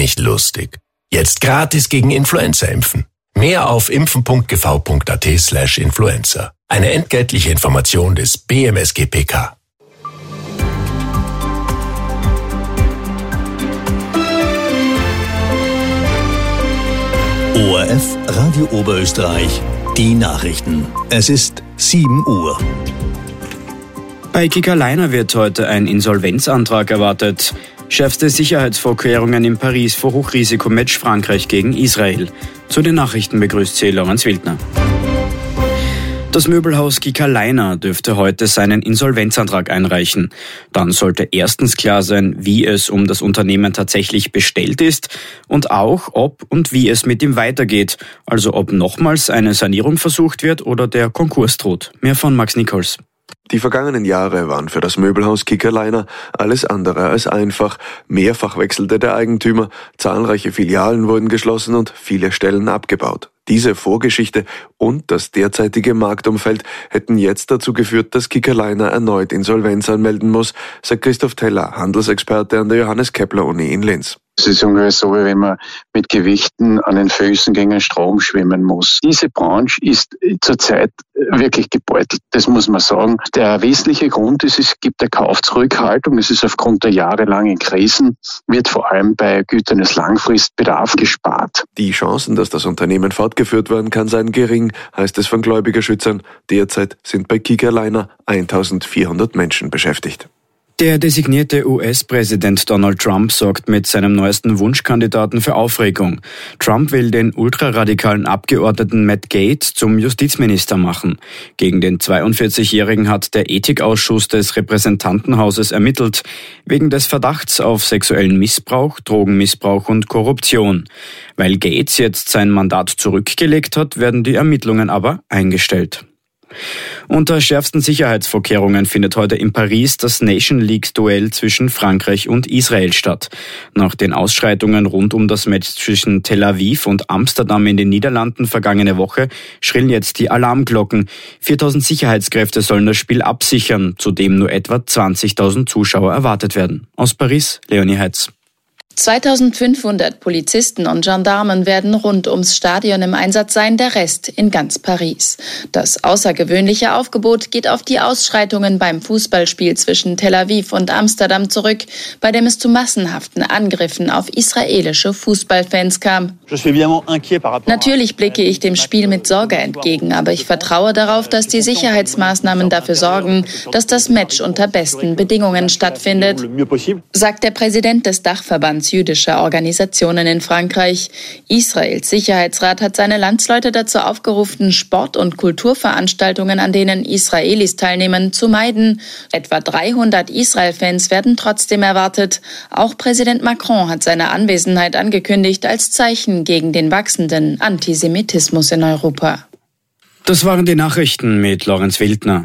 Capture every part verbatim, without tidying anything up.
nicht lustig. Jetzt gratis gegen Influenza impfen. Mehr auf impfen.gv.at slash Influenza. Eine entgeltliche Information des B M S G P K. O R F Radio Oberösterreich, die Nachrichten. Es ist sieben Uhr. Bei Kicker-Liner wird heute ein Insolvenzantrag erwartet. Schärfste Sicherheitsvorkehrungen in Paris vor Hochrisikomatch Frankreich gegen Israel. Zu den Nachrichten begrüßt sie Lorenz Wildner. Das Möbelhaus Kicker-Liner dürfte heute seinen Insolvenzantrag einreichen. Dann sollte erstens klar sein, wie es um das Unternehmen tatsächlich bestellt ist und auch, ob und wie es mit ihm weitergeht. Also ob nochmals eine Sanierung versucht wird oder der Konkurs droht. Mehr von Max Nichols. Die vergangenen Jahre waren für das Möbelhaus Kicker-Liner alles andere als einfach. Mehrfach wechselte der Eigentümer, zahlreiche Filialen wurden geschlossen und viele Stellen abgebaut. Diese Vorgeschichte und das derzeitige Marktumfeld hätten jetzt dazu geführt, dass Kicker-Liner erneut Insolvenz anmelden muss, sagt Christoph Teller, Handelsexperte an der Johannes Kepler Uni in Linz. Es ist ungefähr so, wie wenn man mit Gewichten an den Füßen gegen den Strom schwimmen muss. Diese Branche ist zurzeit wirklich gebeutelt, das muss man sagen. Der wesentliche Grund ist, es gibt eine Kaufzurückhaltung. Es ist aufgrund der jahrelangen Krisen, wird vor allem bei Gütern des Langfristbedarfs gespart. Die Chancen, dass das Unternehmen fortgeführt werden kann, seien gering, heißt es von Gläubigerschützern. Derzeit sind bei Kicker-Liner eintausendvierhundert Menschen beschäftigt. Der designierte U S-Präsident Donald Trump sorgt mit seinem neuesten Wunschkandidaten für Aufregung. Trump will den ultraradikalen Abgeordneten Matt Gaetz zum Justizminister machen. Gegen den zweiundvierzigjährigen hat der Ethikausschuss des Repräsentantenhauses ermittelt, wegen des Verdachts auf sexuellen Missbrauch, Drogenmissbrauch und Korruption. Weil Gaetz jetzt sein Mandat zurückgelegt hat, werden die Ermittlungen aber eingestellt. Unter schärfsten Sicherheitsvorkehrungen findet heute in Paris das Nation League-Duell zwischen Frankreich und Israel statt. Nach den Ausschreitungen rund um das Match zwischen Tel Aviv und Amsterdam in den Niederlanden vergangene Woche schrillen jetzt die Alarmglocken. viertausend Sicherheitskräfte sollen das Spiel absichern, zudem nur etwa zwanzigtausend Zuschauer erwartet werden. Aus Paris, Leonie Heitz. zweitausendfünfhundert Polizisten und Gendarmen werden rund ums Stadion im Einsatz sein, der Rest in ganz Paris. Das außergewöhnliche Aufgebot geht auf die Ausschreitungen beim Fußballspiel zwischen Tel Aviv und Amsterdam zurück, bei dem es zu massenhaften Angriffen auf israelische Fußballfans kam. Natürlich blicke ich dem Spiel mit Sorge entgegen, aber ich vertraue darauf, dass die Sicherheitsmaßnahmen dafür sorgen, dass das Match unter besten Bedingungen stattfindet, sagt der Präsident des Dachverbands jüdischer Organisationen in Frankreich. Israels Sicherheitsrat hat seine Landsleute dazu aufgerufen, Sport- und Kulturveranstaltungen, an denen Israelis teilnehmen, zu meiden. Etwa dreihundert Israel-Fans werden trotzdem erwartet. Auch Präsident Macron hat seine Anwesenheit angekündigt als Zeichen gegen den wachsenden Antisemitismus in Europa. Das waren die Nachrichten mit Lorenz Wildner.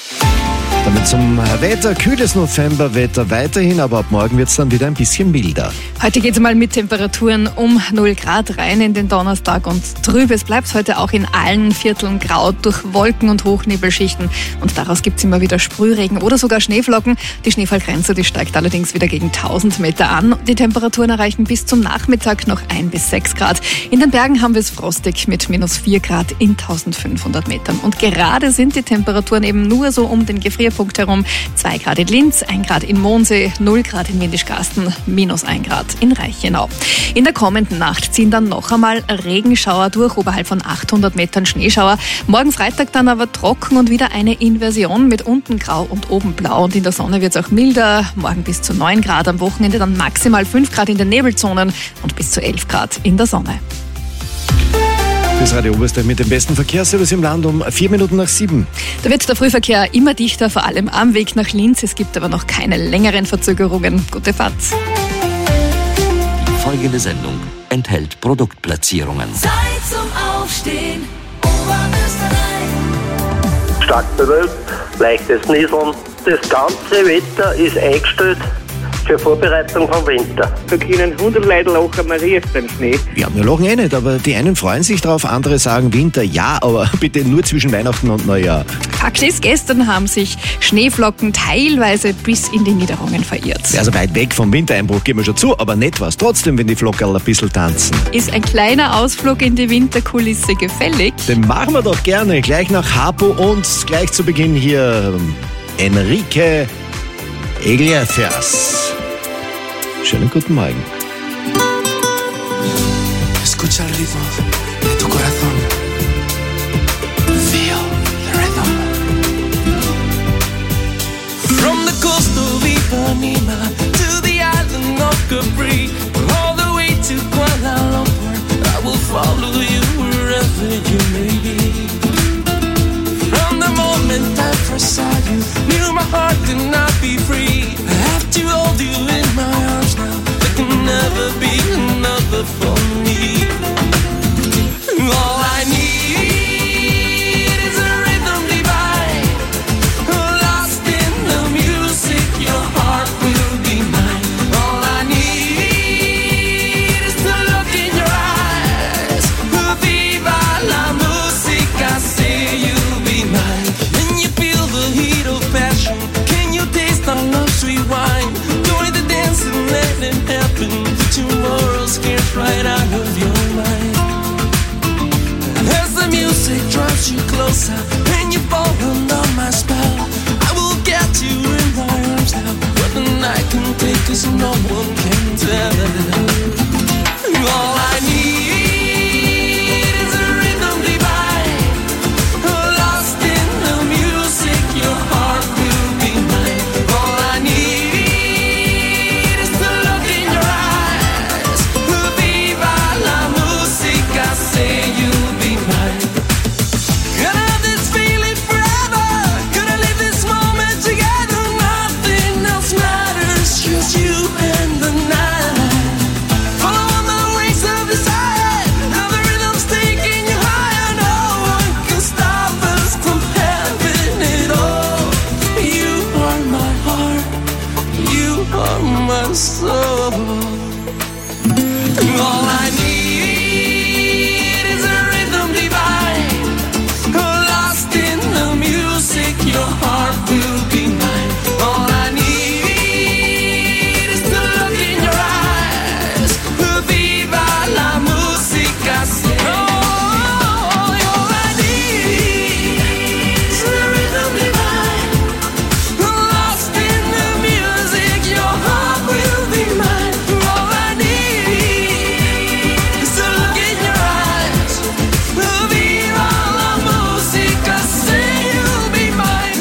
Damit zum Wetter. Kühles Novemberwetter weiterhin, aber ab morgen wird es dann wieder ein bisschen milder. Heute geht es mal mit Temperaturen um null Grad rein in den Donnerstag und trüb. Es bleibt heute auch in allen Vierteln grau durch Wolken- und Hochnebelschichten. Und daraus gibt es immer wieder Sprühregen oder sogar Schneeflocken. Die Schneefallgrenze, die steigt allerdings wieder gegen tausend Meter an. Die Temperaturen erreichen bis zum Nachmittag noch ein bis sechs Grad. In den Bergen haben wir es frostig mit minus vier Grad in eintausendfünfhundert Metern. Und gerade sind die Temperaturen eben nur so um den Gefrierpunkt herum. zwei Grad in Linz, ein Grad in Mondsee, null Grad in Windischgarsten, minus ein Grad in Reichenau. In der kommenden Nacht ziehen dann noch einmal Regenschauer durch, oberhalb von achthundert Metern Schneeschauer. Morgen Freitag dann aber trocken und wieder eine Inversion mit unten grau und oben blau. Und in der Sonne wird es auch milder. Morgen bis zu neun Grad, am Wochenende dann maximal fünf Grad in den Nebelzonen und bis zu elf Grad in der Sonne. Das Radio Oberösterreich mit dem besten Verkehrsservice im Land um vier Minuten nach sieben. Da wird der Frühverkehr immer dichter, vor allem am Weg nach Linz. Es gibt aber noch keine längeren Verzögerungen. Gute Fahrt. Die folgende Sendung enthält Produktplatzierungen. Zeit zum Aufstehen. Oberösterreich. Stark bewölkt, leichtes Nieseln. Das ganze Wetter ist eingestellt Für Vorbereitung vom Winter. Da können hundert Leute lachen, man riecht den Schnee. Ja, wir lachen eh nicht, aber die einen freuen sich drauf, andere sagen Winter, ja, aber bitte nur zwischen Weihnachten und Neujahr. Fakt ist, gestern haben sich Schneeflocken teilweise bis in die Niederungen verirrt. Also weit weg vom Wintereinbruch gehen wir schon zu, aber nicht was. Trotzdem, wenn die Flockerl ein bisschen tanzen. Ist ein kleiner Ausflug in die Winterkulisse gefällig? Den machen wir doch gerne, gleich nach Hapo und gleich zu Beginn hier Enrique Iglesias. Schönen guten Morgen. Escucha el ritmo de tu corazón. Feel the rhythm. From the coast of Ipanema to the island of Capri, all the way to Kuala Lumpur, I will follow you wherever you may be. From the moment I first saw you, knew my heart could not be free. I have to hold you in my arms now. There can never be another for me. All I need is a rhythm divine. Lost in the music, your heart will be mine. All I need is to look in your eyes. Viva la música, say you'll be mine. Can you feel the heat of passion? Can you taste our love's sweet wine? Join the dance and let it happen. Tomorrow scares right out of your mind. As the music drives you closer and you fall under my spell, I will get you in my arms now. What the night can take us, no one can tell. All I need is a rhythm divine. Lost in the music, your heart will be mine. All I need is to look in your eyes. Viva la música, say you'll be mine. Gonna have this feeling forever. Gonna live this moment together. Nothing else matters, just you and the night. Follow the waves of desire. Now the rhythm's taking you higher. No one can stop us from having it all. You are my heart. You are my soul. All I need is a rhythm divine. Lost in the music, your heart will be mine. All I need is to look in your eyes. Viva la música, say. Oh, all I need is a rhythm divine. Lost in the music, your heart will be mine. All I need is to look in your eyes. Viva la música, say you'll be mine.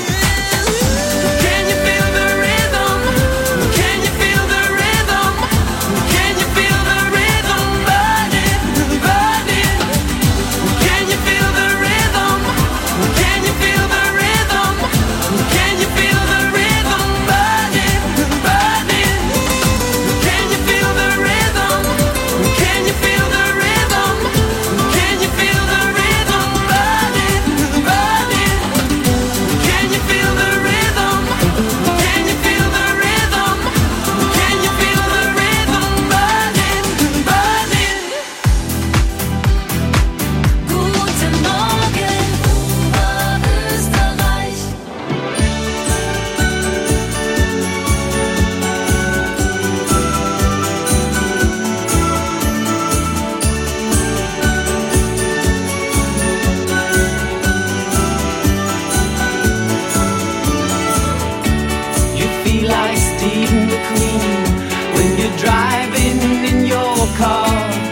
Can you feel the rhythm? Can you feel the rhythm? Can you feel the rhythm burning, burning? Can you feel the rhythm? Can you feel the rhythm? Can you feel the rhythm burning, burning? Can you feel the rhythm? Can you feel the rhythm? Can you feel the rhythm burning, burning? Can you feel the rhythm? Can you feel the rhythm? Can you feel the rhythm burning, burning? Guten Morgen, Oberösterreich. You feel like Stephen McQueen when you're driving in your car,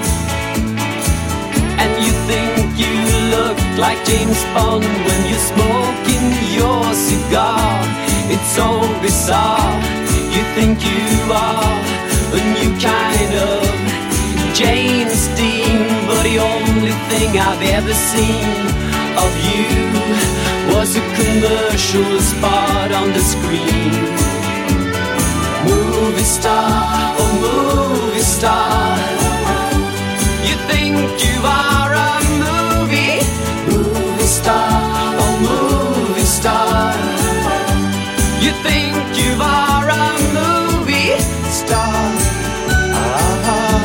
and you think you look like James Bond when you're smoking your cigar. It's so bizarre. You think you are a new kind of James Dean, but the only thing I've ever seen of you was a commercial spot on the screen. Movie star, oh movie star, you think you are a movie, movie star, oh movie star, you think you are a movie star. Ah.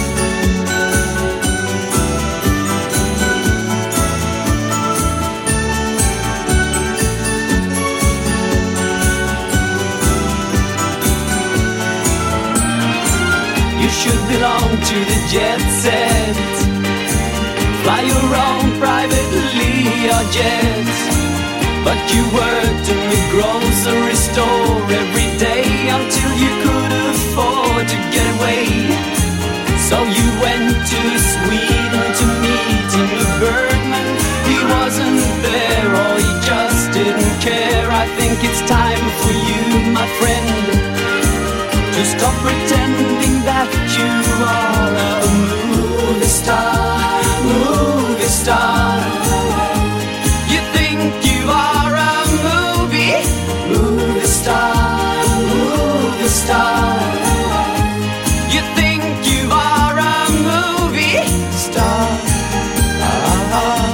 You should belong to the jet set. Fly your own privately or jet. But you worked in the grocery store every day until you could afford to get away. So you went to Sweden to meet Ingmar Bergman. He wasn't there or he just didn't care. I think it's time for you, my friend, to stop pretending that you are a movie star, movie star. You think you are a movie, movie star, movie star. You think you are a movie star. Ah.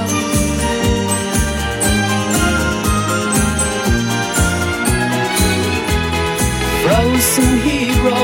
Frozen hero,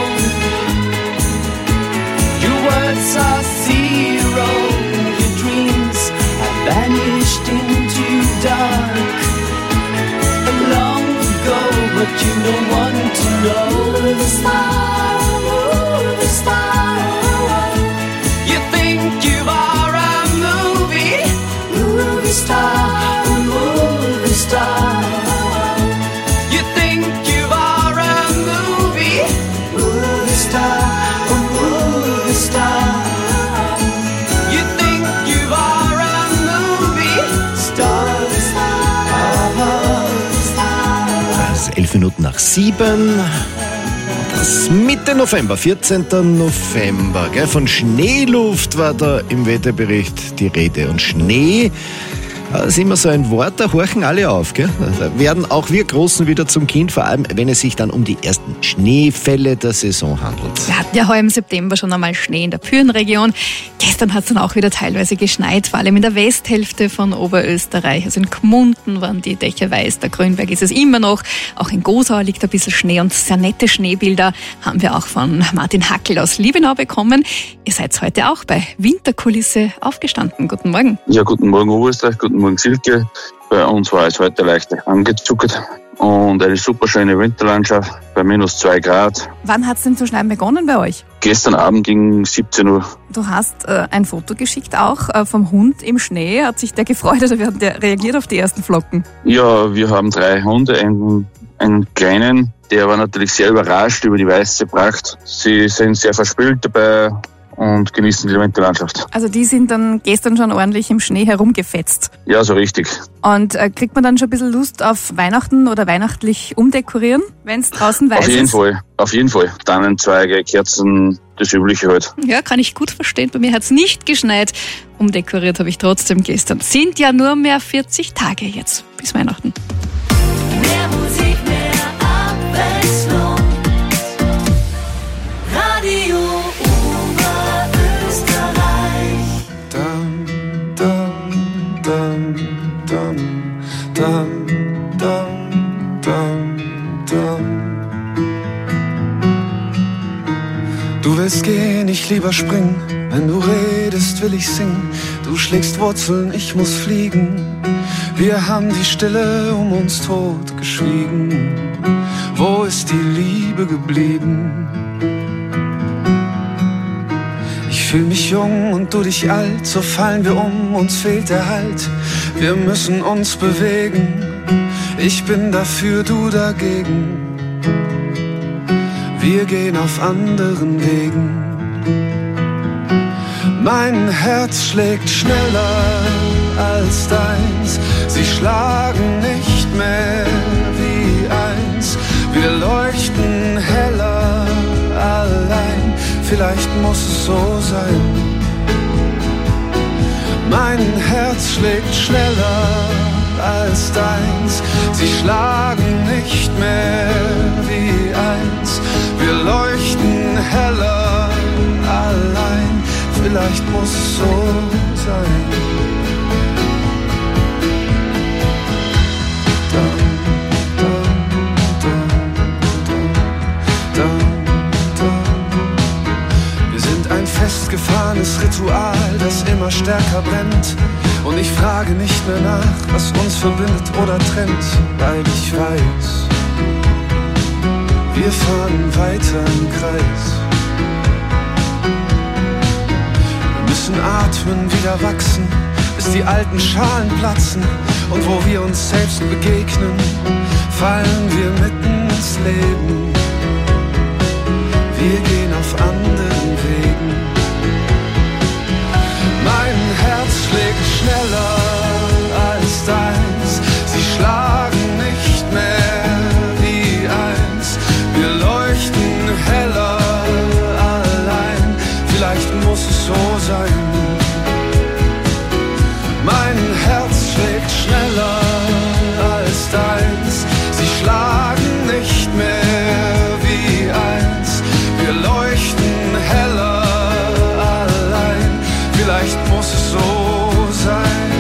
your words are zero. Your dreams have vanished into dark long ago, but you don't want to know. Movie star, movie star. You think you are a movie, movie star, a movie star. You think you are a movie, movie star, a movie star. You think you are a movie star. Das ist elf Minuten nach sieben. Das Mitte November, vierzehnten November. Gell? Von Schneeluft war da im Wetterbericht die Rede. Und Schnee, das ist immer so ein Wort, da horchen alle auf. Gell? Da werden auch wir Großen wieder zum Kind, vor allem wenn es sich dann um die ersten Schneefälle der Saison handelt. Wir hatten ja heuer im September schon einmal Schnee in der Pyrenregion. Gestern hat es dann auch wieder teilweise geschneit, vor allem in der Westhälfte von Oberösterreich. Also in Gmunden waren die Dächer weiß, der Grünberg ist es immer noch. Auch in Gosau liegt ein bisschen Schnee und sehr nette Schneebilder haben wir auch von Martin Hackel aus Liebenau bekommen. Ihr seid heute auch bei Winterkulisse aufgestanden. Guten Morgen. Ja, guten Morgen Oberösterreich, guten Morgen Silke. Bei uns war es heute leicht angezuckert und eine super schöne Winterlandschaft bei minus zwei Grad. Wann hat es denn zu schneien begonnen bei euch? Gestern Abend gegen siebzehn Uhr. Du hast äh, ein Foto geschickt auch äh, vom Hund im Schnee. Hat sich der gefreut oder wie hat der reagiert auf die ersten Flocken? Ja, wir haben drei Hunde, einen, einen kleinen, der war natürlich sehr überrascht über die weiße Pracht. Sie sind sehr verspült dabei und genießen die Winterlandschaft. Also die sind dann gestern schon ordentlich im Schnee herumgefetzt. Ja, so richtig. Und äh, kriegt man dann schon ein bisschen Lust auf Weihnachten oder weihnachtlich umdekorieren, wenn es draußen weiß ist? Auf jeden Fall, auf jeden Fall. Tannenzweige, Kerzen, das Übliche halt. Ja, kann ich gut verstehen. Bei mir hat es nicht geschneit. Umdekoriert habe ich trotzdem gestern. Sind ja nur mehr vierzig Tage jetzt bis Weihnachten. Mehr Musik, mehr Abwechslung. Radio Dum, dum, dum, dum. Du willst gehen, ich lieber springen. Wenn du redest, will ich singen. Du schlägst Wurzeln, ich muss fliegen. Wir haben die Stille um uns tot geschwiegen. Wo ist die Liebe geblieben? Ich fühl mich jung und du dich alt, so fallen wir um, uns fehlt der Halt. Wir müssen uns bewegen, ich bin dafür, du dagegen. Wir gehen auf anderen Wegen. Mein Herz schlägt schneller als deins, sie schlagen nicht mehr wie eins. Wir leuchten heller allein, vielleicht muss es so sein. Mein Herz schlägt schneller als deins, sie schlagen nicht mehr wie eins. Wir leuchten heller allein, vielleicht muss es so sein. Dum, dum, dum, dum, dum, dum. festgefahrenes Ritual, das immer stärker brennt. Und ich frage nicht mehr nach, was uns verbindet oder trennt, weil ich weiß, wir fahren weiter im Kreis. Wir müssen atmen, wieder wachsen, bis die alten Schalen platzen. Und wo wir uns selbst begegnen, fallen wir mitten ins Leben. Wir gehen auf anderen Wegen. Mein Herz schlägt schneller als deins. Sie schlagen nicht mehr wie eins. Wir leuchten heller allein. Vielleicht muss es so sein. Mein Herz schlägt schneller als deins. Sie schlagen nicht mehr wie eins. Wir leuchten heller allein. Vielleicht muss es so sein.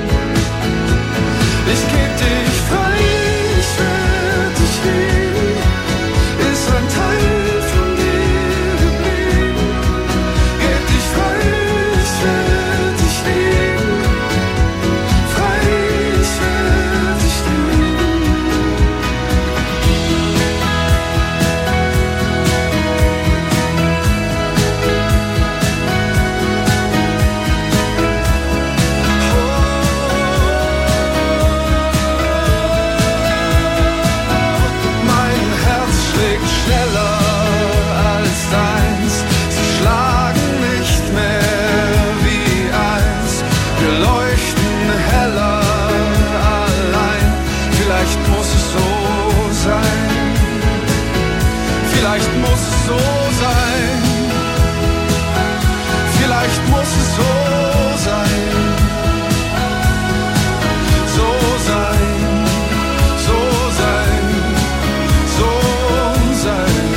Ich geb dich frei, ich werd dich lieben. Ist ein Teil von dir geblieben. Geb dich frei, ich werd dich lieben. Frei, ich werd dich lieben. Mein Herz schlägt schneller als deins. Sie schlagen nicht mehr wie eins. Wir leuchten heller allein. Vielleicht muss es so sein. Vielleicht muss es so sein. Vielleicht muss es so sein. So sein. So sein. So sein.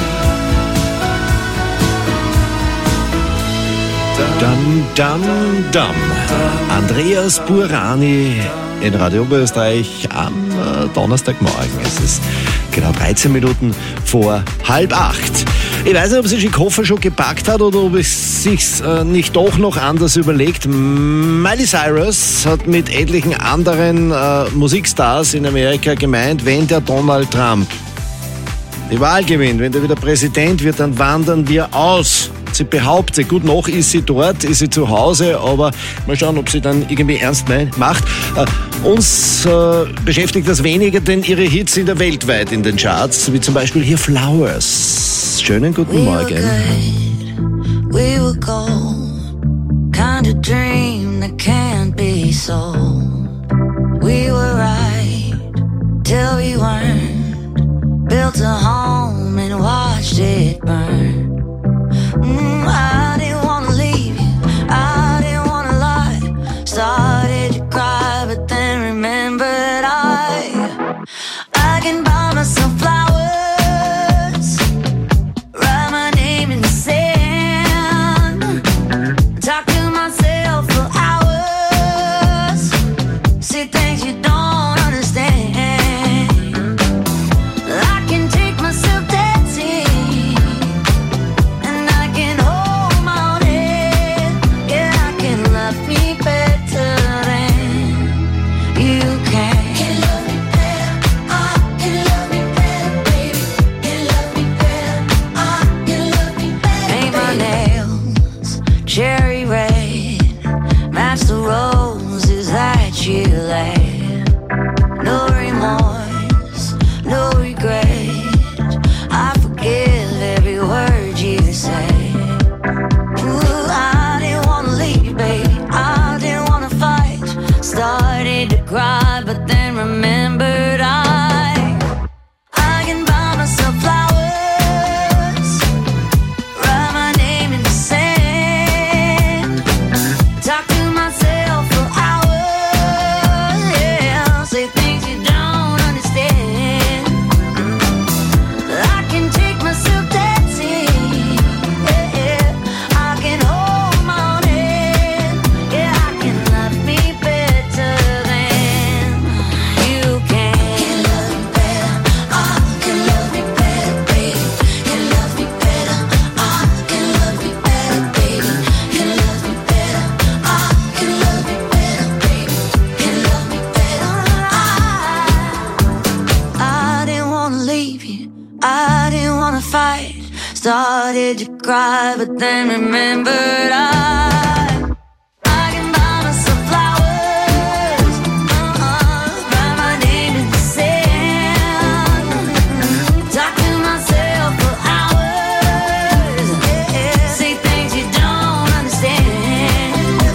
Dam, dam, dam. Andreas Burani in Radio Oberösterreich am äh, Donnerstagmorgen. Es ist genau dreizehn Minuten vor halb acht. Ich weiß nicht, ob sich die Koffer schon gepackt hat oder ob es sich äh, nicht doch noch anders überlegt. Miley Cyrus hat mit etlichen anderen äh, Musikstars in Amerika gemeint, wenn der Donald Trump die Wahl gewinnt, wenn der wieder Präsident wird, dann wandern wir aus. Sie behauptet, gut, noch ist sie dort, ist sie zu Hause, aber mal schauen, ob sie dann irgendwie ernst macht. Äh, uns äh, beschäftigt das weniger, denn ihre Hits sind ja weltweit in den Charts, wie zum Beispiel hier Flowers. Schönen guten Morgen. We were gold, kind of dream that can't be sold. We were right till we weren't, built a home and watched it burn. Mm, I didn't wanna leave you, I didn't wanna lie. Started to cry, but then remembered I I can buy myself flowers, write my name in the sand, talk to myself for hours, see things you don't understand. I can take myself dancing, and I can hold my own head. Yeah, I can love me better than you can. Can love me better, I can love me better, baby. Can love me better, I can love me better. Paint my nails cherry red, match the roses that you laid. No remorse, no regret. I forgive every word you say. Ooh, I didn't wanna leave, baby. I didn't wanna fight. Started to cry, but then remembered I I can buy myself flowers, write my name in the sand, talk to myself for hours. did you cry, but then remembered I I can buy myself flowers, uh-uh, write my name in the sand, talk to myself for hours, yeah, say things you don't understand.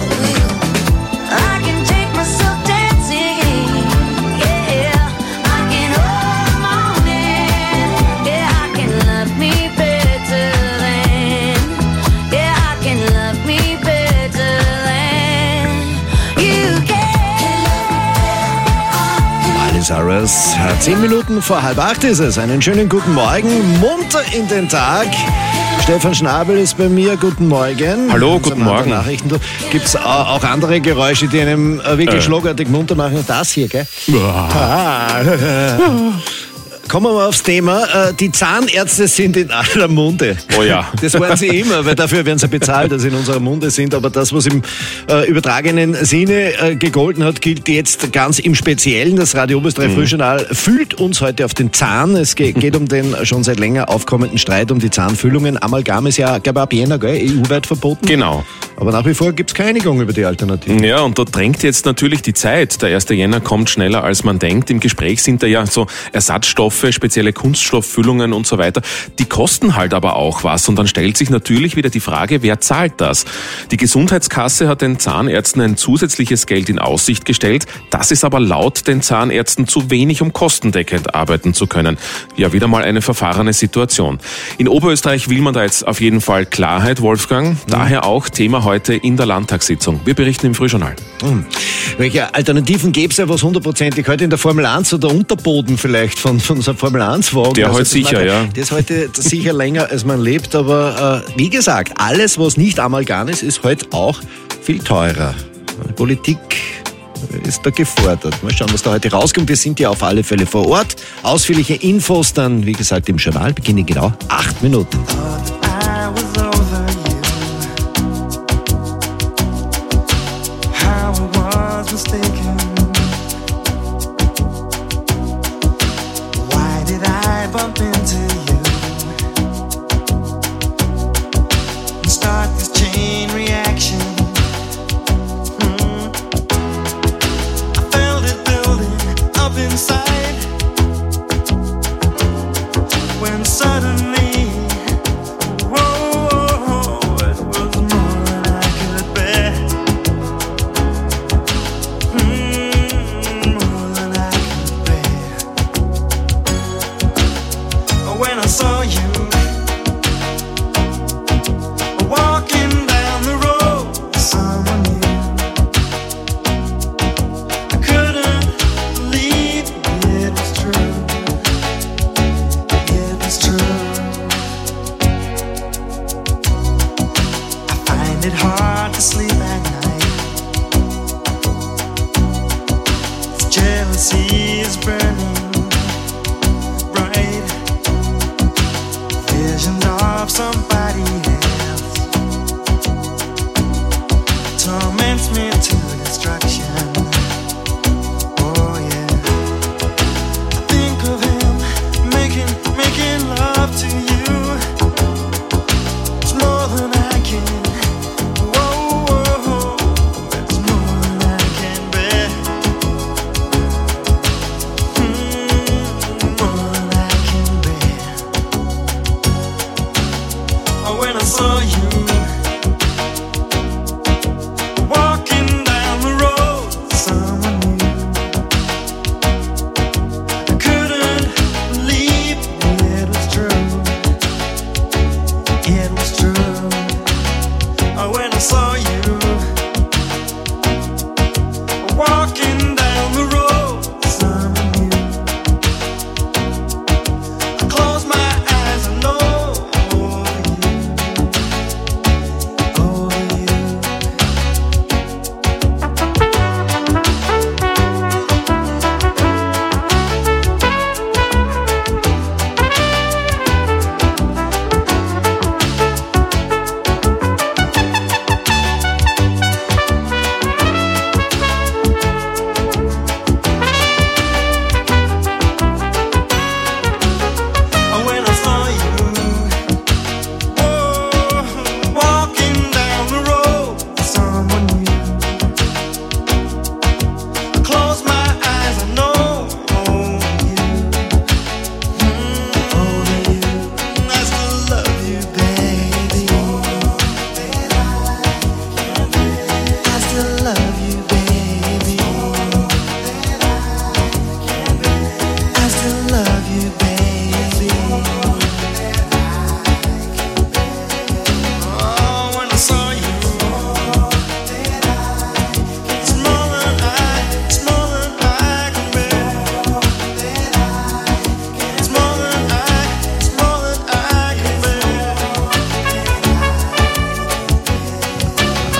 I can take myself dancing, yeah, I can hold the morning, yeah, I can love me better than, yeah, I can love me better than you can. Miley Cyrus. Zehn Minuten vor halb acht ist es. Einen schönen guten Morgen. Munter in den Tag. Stefan Schnabel ist bei mir. Guten Morgen. Hallo, guten Morgen. Gibt es auch andere Geräusche, die einem wirklich Äh. schlagartig munter machen? Das hier, gell? Uah. Ah. Kommen wir mal aufs Thema. Die Zahnärzte sind in aller Munde. Oh ja. Das waren sie immer, weil dafür werden sie bezahlt, dass sie in unserer Munde sind. Aber das, was im äh, übertragenen Sinne äh, gegolten hat, gilt jetzt ganz im Speziellen. Das Radio Oberösterreich Mhm. Frühjournal fühlt uns heute auf den Zahn. Es ge- geht um den schon seit länger aufkommenden Streit um die Zahnfüllungen. Amalgam ist ja, glaube ich, ab Jänner, gell, E U-weit verboten. Genau. Aber nach wie vor gibt es keine Einigung über die Alternativen. Ja, und da drängt jetzt natürlich die Zeit. Der erste Jänner kommt schneller, als man denkt. Im Gespräch sind da ja so Ersatzstoffe, spezielle Kunststofffüllungen und so weiter. Die kosten halt aber auch was. Und dann stellt sich natürlich wieder die Frage, wer zahlt das? Die Gesundheitskasse hat den Zahnärzten ein zusätzliches Geld in Aussicht gestellt. Das ist aber laut den Zahnärzten zu wenig, um kostendeckend arbeiten zu können. Ja, wieder mal eine verfahrene Situation. In Oberösterreich will man da jetzt auf jeden Fall Klarheit, Wolfgang. Daher auch Thema heute in der Landtagssitzung. Wir berichten im Frühjournal. Hm. Welche Alternativen gäbe es ja was hundertprozentig heute in der Formel eins oder Unterboden vielleicht von, von so einem Formel eins Wagen? Der heute sicher, mag, ja. Der ist heute sicher länger, als man lebt, aber äh, wie gesagt, alles, was nicht Amalgam ist, ist heute auch viel teurer. Die Politik ist da gefordert. Mal schauen, was da heute rauskommt. Wir sind ja auf alle Fälle vor Ort. Ausführliche Infos dann, wie gesagt, im Journal beginnen genau acht Minuten. I was over you. How I was mistaken. Why did I bump into you and start this chain reaction? Hmm. I felt it building up inside when suddenly it hard to sleep at night. Jealousy is burning bright. Visions of somebody else torments me to destruction. Oh yeah, I think of him making making love to you. It's more than I can. Saw you walking down the road, someone new. I couldn't believe it was true. It was true. When I saw you walking down the road, someone new. I closed my eyes and know.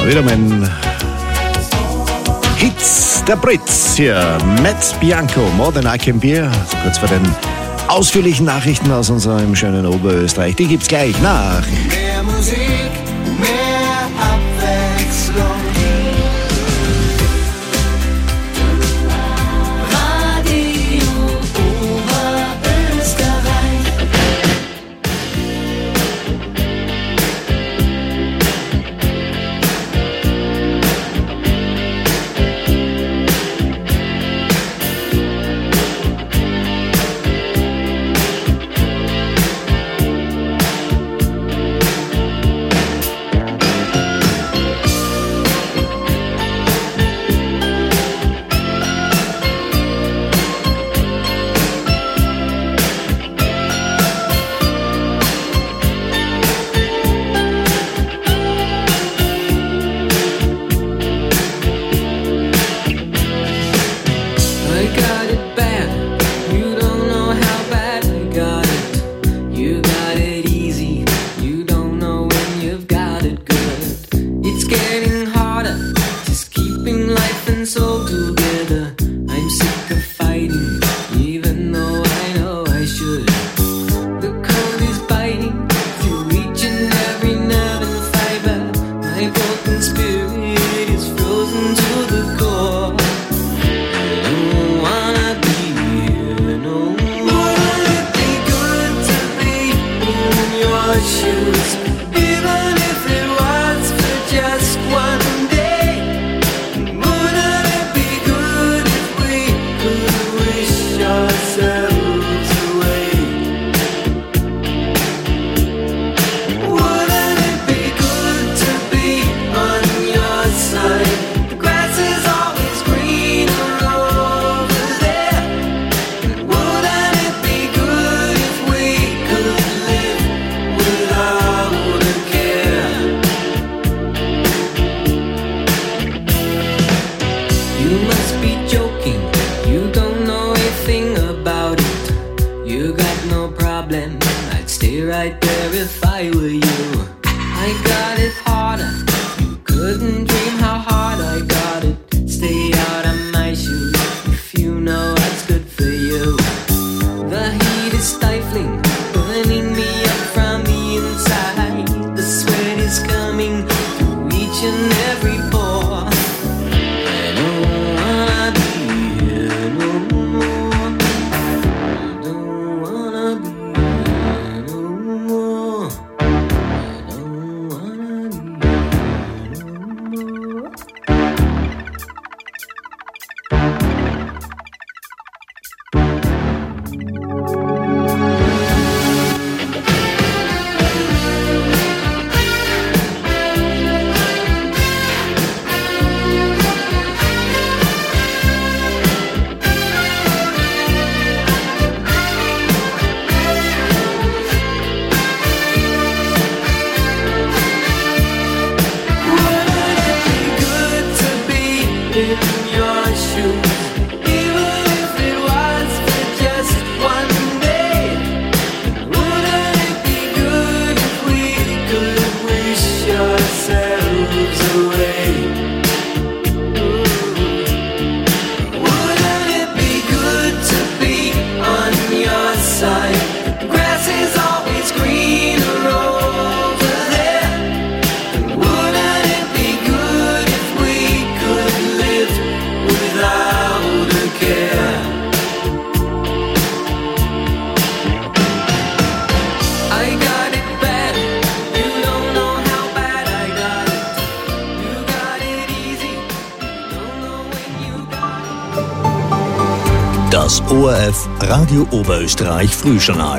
Wieder mein Hits der Brits hier. Matt Bianco, More Than I Can Bear. Also kurz vor den ausführlichen Nachrichten aus unserem schönen Oberösterreich. Die gibt's gleich nach. Mehr Musik, mehr Abwechslung. Radio Oberösterreich. Das O R F Radio Oberösterreich Frühjournal.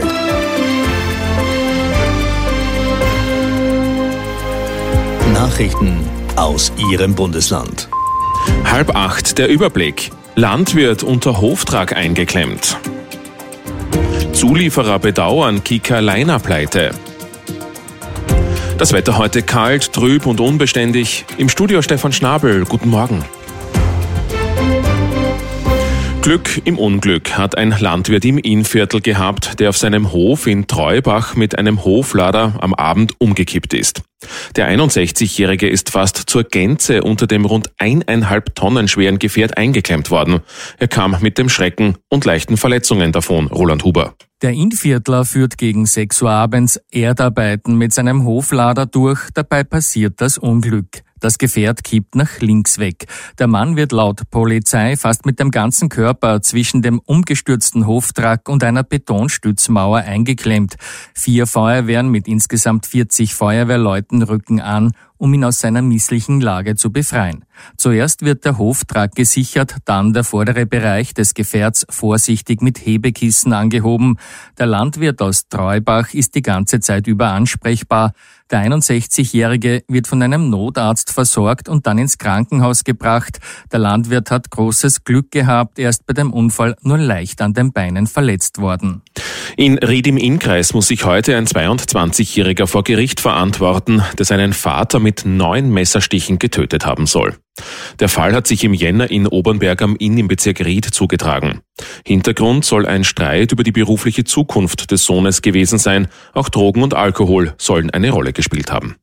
Nachrichten aus Ihrem Bundesland. Halb acht, der Überblick. Landwirt unter Hoftrag eingeklemmt. Zulieferer bedauern Kika-Liner-Pleite. Das Wetter heute kalt, trüb und unbeständig. Im Studio Stefan Schnabel. Guten Morgen. Glück im Unglück hat ein Landwirt im Innviertel gehabt, der auf seinem Hof in Treubach mit einem Hoflader am Abend umgekippt ist. Der einundsechzigjährige ist fast zur Gänze unter dem rund eineinhalb Tonnen schweren Gefährt eingeklemmt worden. Er kam mit dem Schrecken und leichten Verletzungen davon, Roland Huber. Der Innviertler führt gegen sechs Uhr abends Erdarbeiten mit seinem Hoflader durch, dabei passiert das Unglück. Das Gefährt kippt nach links weg. Der Mann wird laut Polizei fast mit dem ganzen Körper zwischen dem umgestürzten Hoftruck und einer Betonstützmauer eingeklemmt. Vier Feuerwehren mit insgesamt vierzig Feuerwehrleuten rücken an, um ihn aus seiner misslichen Lage zu befreien. Zuerst wird der Hoftruck gesichert, dann der vordere Bereich des Gefährts vorsichtig mit Hebekissen angehoben. Der Landwirt aus Treubach ist die ganze Zeit über ansprechbar. Der einundsechzigjährige wird von einem Notarzt versorgt und dann ins Krankenhaus gebracht. Der Landwirt hat großes Glück gehabt, er ist bei dem Unfall nur leicht an den Beinen verletzt worden. In Ried im Innkreis muss sich heute ein zweiundzwanzigjähriger vor Gericht verantworten, der seinen Vater mit neun Messerstichen getötet haben soll. Der Fall hat sich im Jänner in Obernberg am Inn im Bezirk Ried zugetragen. Hintergrund soll ein Streit über die berufliche Zukunft des Sohnes gewesen sein. Auch Drogen und Alkohol sollen eine Rolle gespielt haben.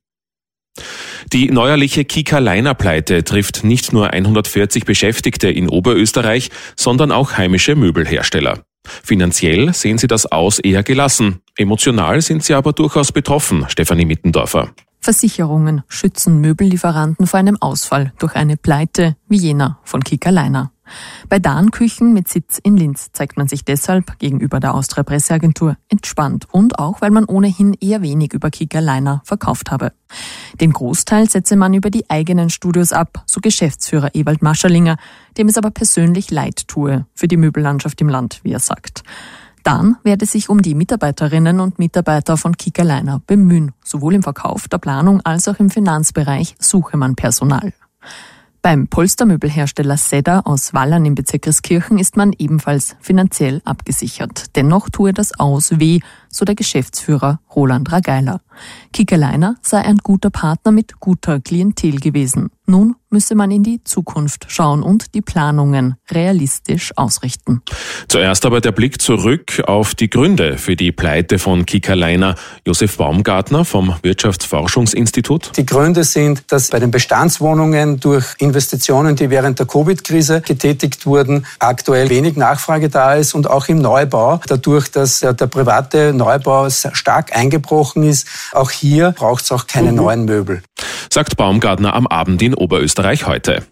Die neuerliche Kiekerleiner-Pleite trifft nicht nur hundertvierzig Beschäftigte in Oberösterreich, sondern auch heimische Möbelhersteller. Finanziell sehen sie das Aus eher gelassen. Emotional sind sie aber durchaus betroffen, Stefanie Mittendorfer. Versicherungen schützen Möbellieferanten vor einem Ausfall durch eine Pleite wie jener von Kiekerleiner. Bei Dahn Küchen mit Sitz in Linz zeigt man sich deshalb gegenüber der Austria Presseagentur entspannt und auch, weil man ohnehin eher wenig über Kiekerleiner verkauft habe. Den Großteil setze man über die eigenen Studios ab, so Geschäftsführer Ewald Mascherlinger, dem es aber persönlich leid tue für die Möbellandschaft im Land, wie er sagt. Dann werde sich um die Mitarbeiterinnen und Mitarbeiter von Kiekerleiner bemühen. Sowohl im Verkauf, der Planung als auch im Finanzbereich suche man Personal. Beim Polstermöbelhersteller Sedda aus Wallern im Bezirk Christkirchen ist man ebenfalls finanziell abgesichert. Dennoch tue das Aus weh, so der Geschäftsführer Roland Rageiler. Kiekerleiner sei ein guter Partner mit guter Klientel gewesen. Nun müsse man in die Zukunft schauen und die Planungen realistisch ausrichten. Zuerst aber der Blick zurück auf die Gründe für die Pleite von Kiekerleiner. Josef Baumgartner vom Wirtschaftsforschungsinstitut. Die Gründe sind, dass bei den Bestandswohnungen durch Investitionen, die während der Covid-Krise getätigt wurden, aktuell wenig Nachfrage da ist und auch im Neubau, dadurch, dass der private Neubau stark eingebrochen ist, auch hier braucht es auch keine mhm. neuen Möbel. Sagt Baumgartner am Abend in Oberösterreich heute.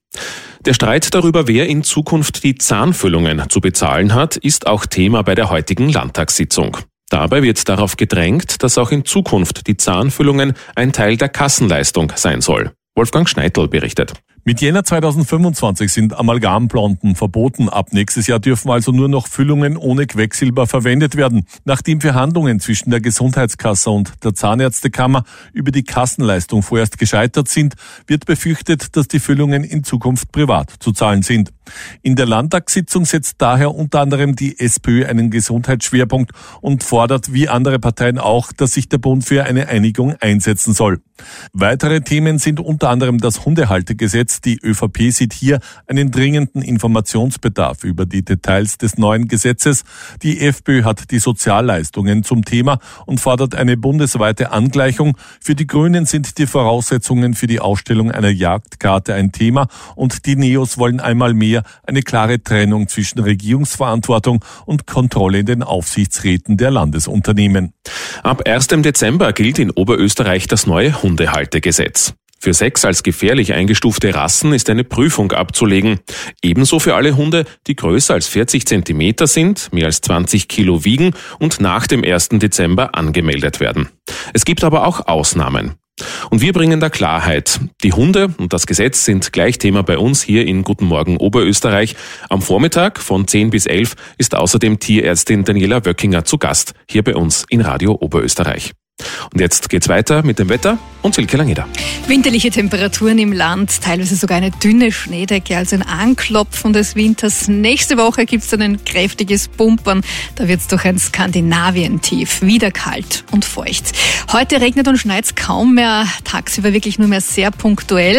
Der Streit darüber, wer in Zukunft die Zahnfüllungen zu bezahlen hat, ist auch Thema bei der heutigen Landtagssitzung. Dabei wird darauf gedrängt, dass auch in Zukunft die Zahnfüllungen ein Teil der Kassenleistung sein soll. Wolfgang Schneidl berichtet. Mit Jänner zweitausendfünfundzwanzig sind Amalgamblonden verboten. Ab nächstes Jahr dürfen also nur noch Füllungen ohne Quecksilber verwendet werden. Nachdem Verhandlungen zwischen der Gesundheitskasse und der Zahnärztekammer über die Kassenleistung vorerst gescheitert sind, wird befürchtet, dass die Füllungen in Zukunft privat zu zahlen sind. In der Landtagssitzung setzt daher unter anderem die SPÖ einen Gesundheitsschwerpunkt und fordert wie andere Parteien auch, dass sich der Bund für eine Einigung einsetzen soll. Weitere Themen sind unter anderem das Hundehaltergesetz. Die ÖVP sieht hier einen dringenden Informationsbedarf über die Details des neuen Gesetzes. Die FPÖ hat die Sozialleistungen zum Thema und fordert eine bundesweite Angleichung. Für die Grünen sind die Voraussetzungen für die Ausstellung einer Jagdkarte ein Thema und die Neos wollen einmal mehr eine klare Trennung zwischen Regierungsverantwortung und Kontrolle in den Aufsichtsräten der Landesunternehmen. Ab ersten Dezember gilt in Oberösterreich das neue Hundehaltegesetz. Für sechs als gefährlich eingestufte Rassen ist eine Prüfung abzulegen. Ebenso für alle Hunde, die größer als vierzig Zentimeter sind, mehr als zwanzig Kilo wiegen und nach dem ersten Dezember angemeldet werden. Es gibt aber auch Ausnahmen. Und wir bringen da Klarheit. Die Hunde und das Gesetz sind gleich Thema bei uns hier in Guten Morgen Oberösterreich. Am Vormittag von zehn bis elf ist außerdem Tierärztin Daniela Wöckinger zu Gast, hier bei uns in Radio Oberösterreich. Und jetzt geht's weiter mit dem Wetter und Silke Langeder. Winterliche Temperaturen im Land, teilweise sogar eine dünne Schneedecke, also ein Anklopfen des Winters. Nächste Woche gibt's dann ein kräftiges Pumpern. Da wird's durch ein Skandinavien-Tief wieder kalt und feucht. Heute regnet und schneit's kaum mehr, tagsüber wirklich nur mehr sehr punktuell.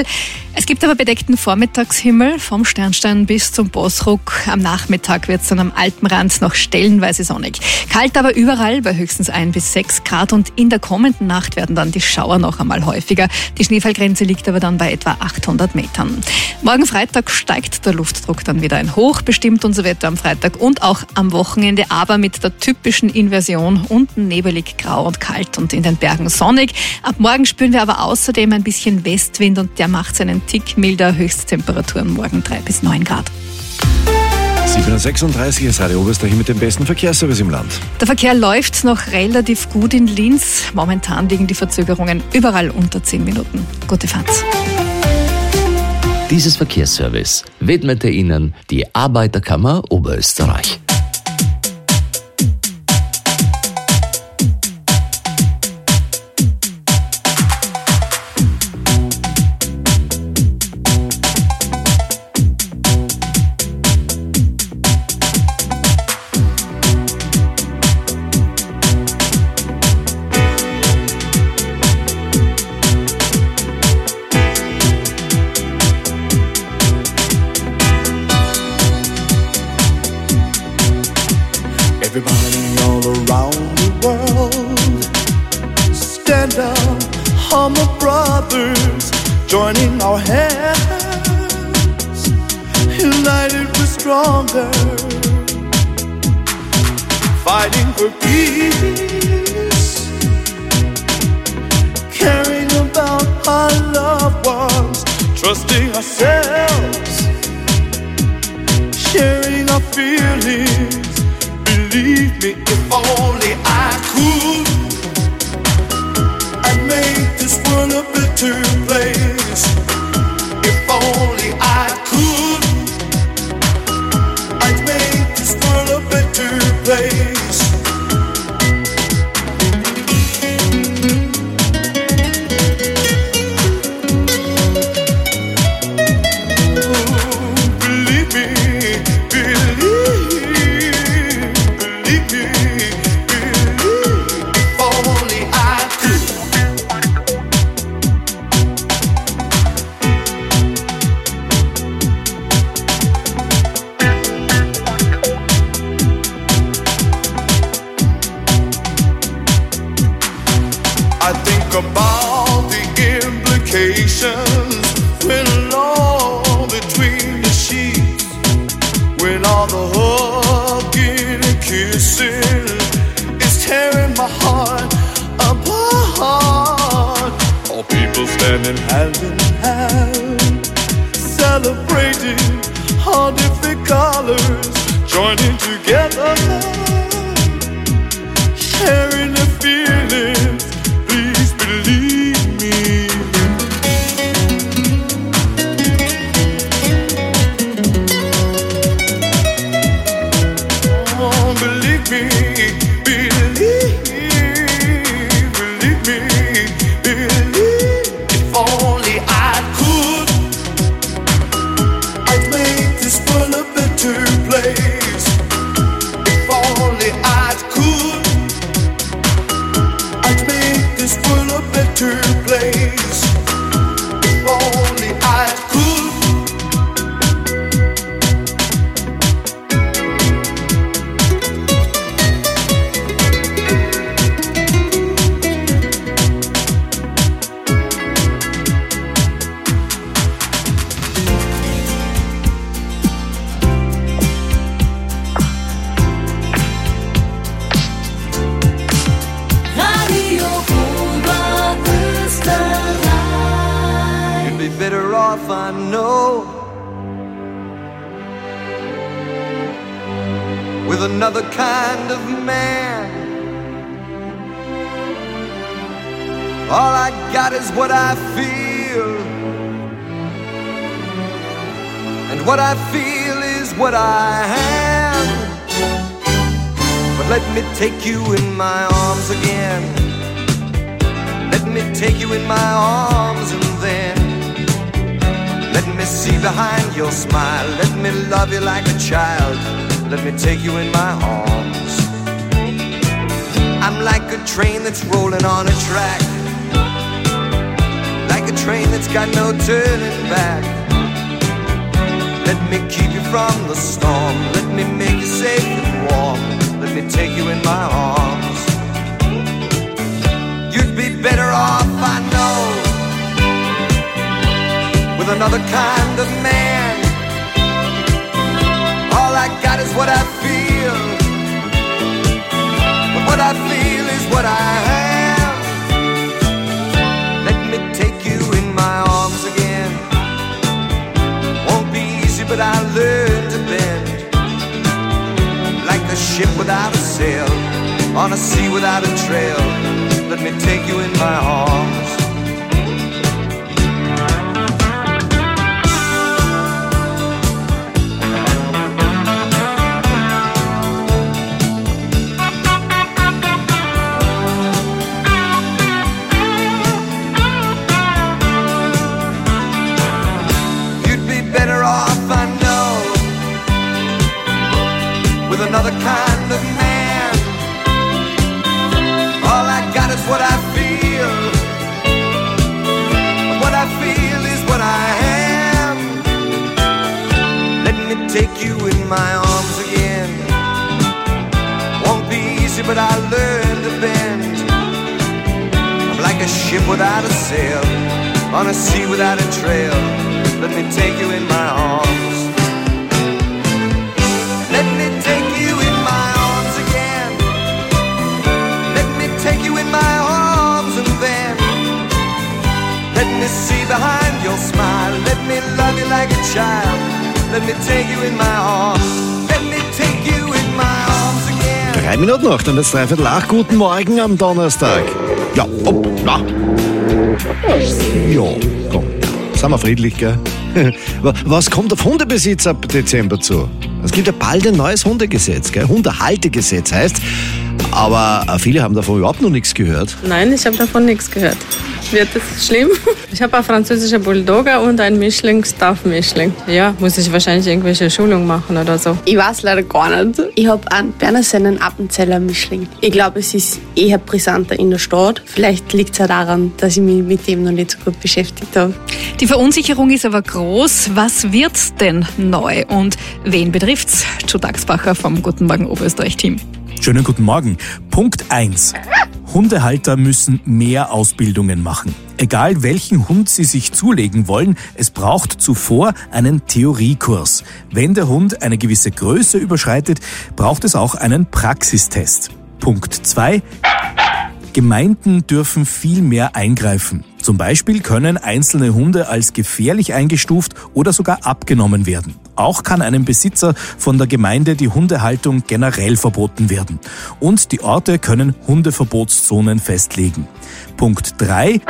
Es gibt aber bedeckten Vormittagshimmel vom Sternstein bis zum Bosruck. Am Nachmittag wird es dann am Alpenrand noch stellenweise sonnig. Kalt aber überall bei höchstens ein bis sechs Grad und in der kommenden Nacht werden dann die Schauer noch einmal häufiger. Die Schneefallgrenze liegt aber dann bei etwa achthundert Metern. Morgen Freitag steigt der Luftdruck dann wieder ein Hoch, bestimmt unser Wetter am Freitag und auch am Wochenende, aber mit der typischen Inversion, unten nebelig, grau und kalt und in den Bergen sonnig. Ab morgen spüren wir aber außerdem ein bisschen Westwind und der macht seinen Tick milder, Höchsttemperaturen morgen drei bis neun Grad. sieben Uhr sechsunddreißig ist Radio Oberösterreich mit dem besten Verkehrsservice im Land. Der Verkehr läuft noch relativ gut in Linz. Momentan liegen die Verzögerungen überall unter zehn Minuten. Gute Fahrt. Dieses Verkehrsservice widmete Ihnen die Arbeiterkammer Oberösterreich. Everybody all around the world, stand up, Hummer brothers, joining our hands, united we're stronger, fighting for peace, caring about our loved ones, trusting ourselves, sharing our feelings. Believe me, if only I could, I'd make this world a better place. If only I could, I'd make this world a better place. About the implications when alone between the sheets, when all the hugging and kissing is tearing my heart apart. All people standing hand in hand, celebrating all different colors, joining together, sharing their feelings. Believe me. Oh, believe me, believe, believe me, believe. If only I could, I'd make this world a better place. If only I could, I'd make this world a better place. If only I could. Better off, I know, with another kind of man. All I got is what I feel, and what I feel is what I am. But let me take you in my arms again. Let me take you in my arms, and then let me see behind your smile. Let me love you like a child. Let me take you in my arms. I'm like a train that's rolling on a track, like a train train that's got no turning back. Let me keep you from the storm. Let me make you safe and warm. Let me take you in my arms. You'd be better off, I know, with another kind of man. All I got is what I feel, but what I feel is what I have. Let me take you in my arms again. Won't be easy, but I learned to bend, like a ship without a sail, on a sea without a trail. Let me take you in my arms. Another kind of man. All I got is what I feel. What I feel is what I am. Let me take you in my arms again. Won't be easy, but I learned to bend. I'm like a ship without a sail, on a sea without a trail. Let me take you in my arms. Let me take you in my arms again. Let me take you in my arms and then let me see behind your smile. Let me love you like a child. Let me take you in my arms. Let me take you in my arms again. Drei Minuten noch, dann wird's dreiviertel acht. Guten Morgen am Donnerstag. Ja, oh, na. Ja, komm. Sind wir friedlich, gell? Was kommt auf Hundebesitzer ab Dezember zu? Es gibt ja bald ein neues Hundegesetz, gell? Hundehaltegesetz heißt. Aber viele haben davon überhaupt noch nichts gehört. Nein, ich habe davon nichts gehört. Wird das schlimm? Ich habe eine französische Bulldogger und ein Mischling, Staff-Mischling. Ja, muss ich wahrscheinlich irgendwelche Schulung machen oder so. Ich weiß leider gar nicht. Ich habe einen Berner Sennen Appenzeller Mischling. Ich glaube, es ist eher brisanter in der Stadt. Vielleicht liegt es auch daran, dass ich mich mit dem noch nicht so gut beschäftigt habe. Die Verunsicherung ist aber groß. Was wird denn neu und wen betrifft's? Joe Daxbacher vom Guten Morgen Oberösterreich-Team. Schönen guten Morgen. Punkt eins. Hundehalter müssen mehr Ausbildungen machen. Egal welchen Hund sie sich zulegen wollen, es braucht zuvor einen Theoriekurs. Wenn der Hund eine gewisse Größe überschreitet, braucht es auch einen Praxistest. Punkt zwei. Gemeinden dürfen viel mehr eingreifen. Zum Beispiel können einzelne Hunde als gefährlich eingestuft oder sogar abgenommen werden. Auch kann einem Besitzer von der Gemeinde die Hundehaltung generell verboten werden. Und die Orte können Hundeverbotszonen festlegen. Punkt drei.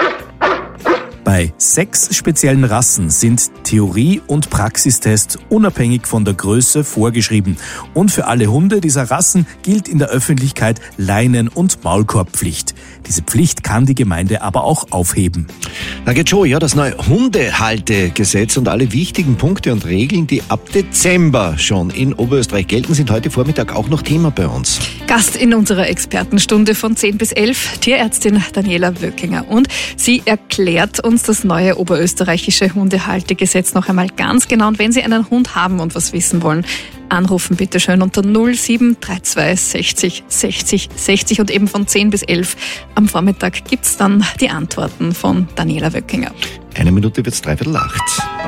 Bei sechs speziellen Rassen sind Theorie- und Praxistests unabhängig von der Größe vorgeschrieben. Und für alle Hunde dieser Rassen gilt in der Öffentlichkeit Leinen- und Maulkorbpflicht. Diese Pflicht kann die Gemeinde aber auch aufheben. Da geht schon, ja, das neue Hundehaltegesetz und alle wichtigen Punkte und Regeln, die ab Dezember schon in Oberösterreich gelten, sind heute Vormittag auch noch Thema bei uns. Gast in unserer Expertenstunde von zehn bis elf, Tierärztin Daniela Wöckinger. Und sie erklärt uns das neue oberösterreichische Hundehaltegesetz noch einmal ganz genau. Und wenn Sie einen Hund haben und was wissen wollen, anrufen bitte schön unter null sieben drei zwei sechzig sechzig sechzig und eben von zehn bis elf am Vormittag gibt's dann die Antworten von Daniela Wöckinger. Eine Minute wird's dreiviertel acht.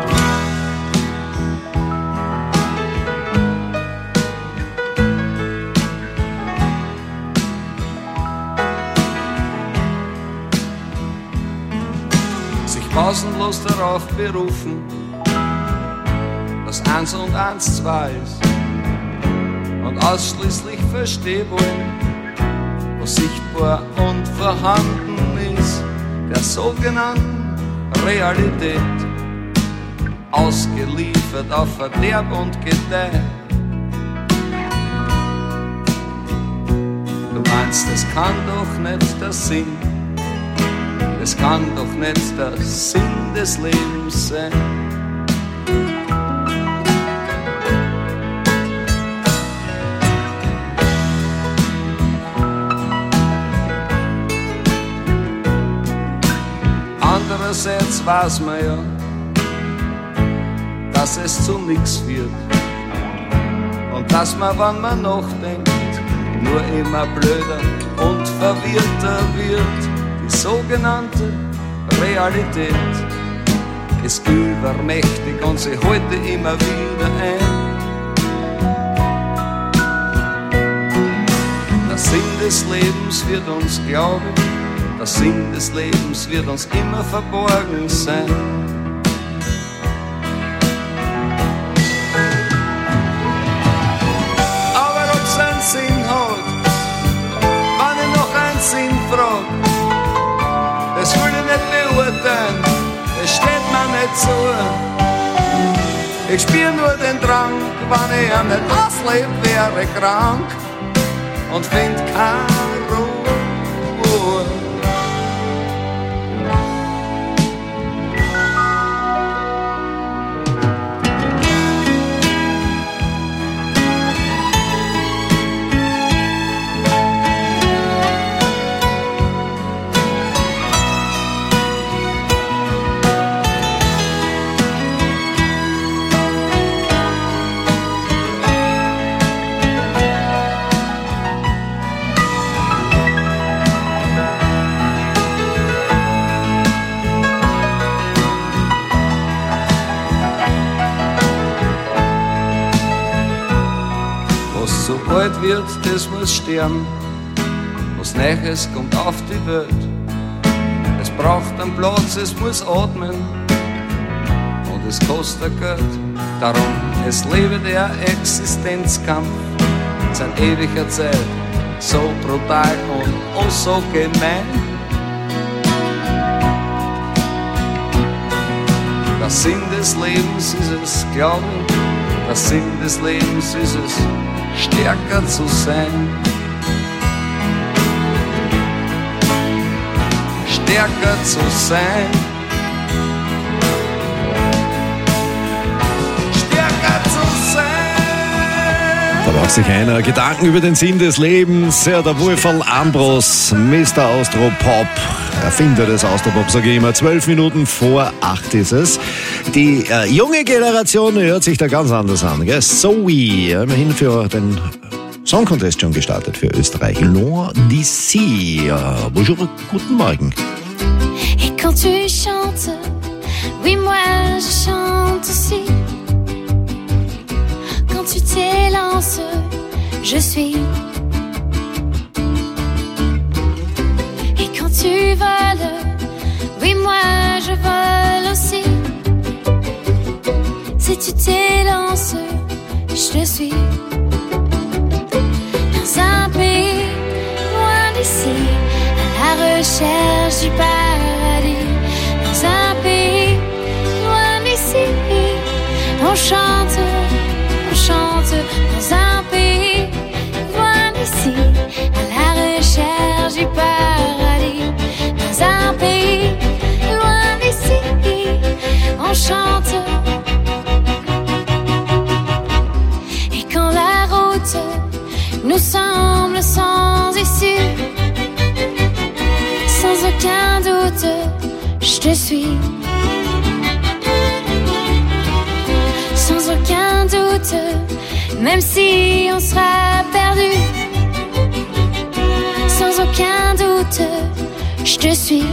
Sich pausenlos darauf berufen, dass eins und eins zwei ist und ausschließlich verstehen wollen, was sichtbar und vorhanden ist, der sogenannten Realität, ausgeliefert auf Verderb und Gedeih. Du meinst, das kann doch nicht der Sinn, das kann doch nicht der Sinn des Lebens sein. andererseits weiß man ja, dass es zu nix wird. Und dass man, wenn man nachdenkt, nur immer blöder und verwirrter wird. Die sogenannte Realität ist übermächtig und sie holt dich immer wieder ein. Der Sinn des Lebens wird uns glauben, der Sinn des Lebens wird uns immer verborgen sein. Aber ob's einen Sinn hat, wenn ich noch einen Sinn frag, das will ich nicht beurteilen, das steht mir nicht zu. Ich spür nur den Drang, wenn ich ihn nicht auslebe, wäre ich krank und find keine Ruhe. Alt wird, das muss sterben. Was Neues kommt auf die Welt. Es braucht einen Platz, es muss atmen. Und es kostet Geld. Darum, es lebe der Existenzkampf. Sein ewiger Zeit, so brutal und oh so gemein. Der Sinn des Lebens ist es, glaube ich. Der Sinn des Lebens ist es, stärker zu sein. Stärker zu sein. Stärker zu sein. Da macht sich einer Gedanken über den Sinn des Lebens. Ja, der Wolferl Ambros, Mister Austropop, Erfinder des Austropop, sage ich immer. Zwölf Minuten vor acht ist es. Die äh, junge Generation hört sich da ganz anders an. Gell? Zoe, immerhin für den Song Contest schon gestartet für Österreich. Loin d'ici. Bonjour, guten Morgen. Et quand tu chantes, oui moi je chante aussi. Quand tu t'élances, je suis. Et quand tu voles, oui moi je vole aussi. Si tu t'élances, je te suis. Dans un pays loin d'ici, à la recherche du paradis. Dans un pays loin d'ici, on chante, on chante. Dans un pays loin d'ici, à la recherche du paradis. Dans un pays loin d'ici, on chante. Et quand la route nous semble sans issue, sans aucun doute, je te suis. Sans aucun doute, même si on sera perdu. Sans aucun doute, je te suis.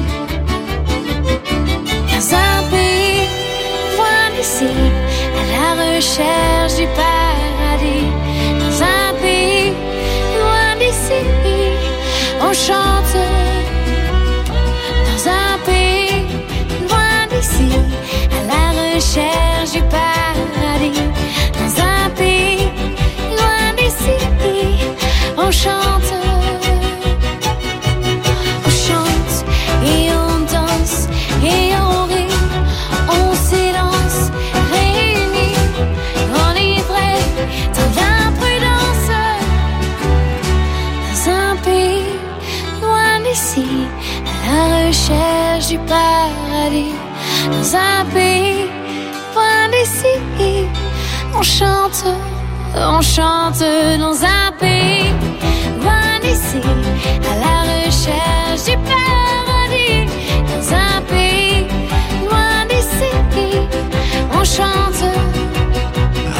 Dans un pays loin d'ici, à la recherche du paradis. Dans un pays loin d'ici, on chante. Dans un pays loin d'ici, à la recherche du paradis. Dans un pays loin d'ici, on chante. On chante et on danse et on rit. On s'élance, réunis, enivrés dans l'imprudence. Dans un pays loin d'ici, à la recherche du paradis. Dans un pays loin d'ici, on chante, on chante. Dans un pays loin d'ici, à la recherche du paradis. Dans un pays